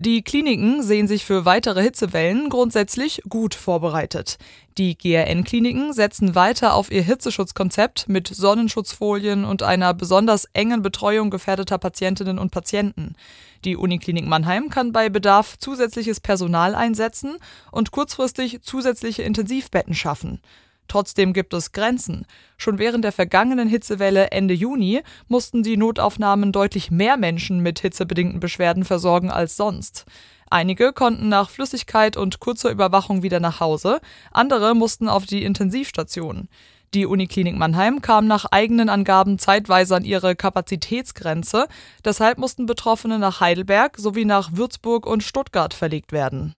Die Kliniken sehen sich für weitere Hitzewellen grundsätzlich gut vorbereitet. Die GRN-Kliniken setzen weiter auf ihr Hitzeschutzkonzept mit Sonnenschutzfolien und einer besonders engen Betreuung gefährdeter Patientinnen und Patienten. Die Uniklinik Mannheim kann bei Bedarf zusätzliches Personal einsetzen und kurzfristig zusätzliche Intensivbetten schaffen. Trotzdem gibt es Grenzen. Schon während der vergangenen Hitzewelle Ende Juni mussten die Notaufnahmen deutlich mehr Menschen mit hitzebedingten Beschwerden versorgen als sonst. Einige konnten nach Flüssigkeit und kurzer Überwachung wieder nach Hause, andere mussten auf die Intensivstation. Die Uniklinik Mannheim kam nach eigenen Angaben zeitweise an ihre Kapazitätsgrenze, deshalb mussten Betroffene nach Heidelberg sowie nach Würzburg und Stuttgart verlegt werden.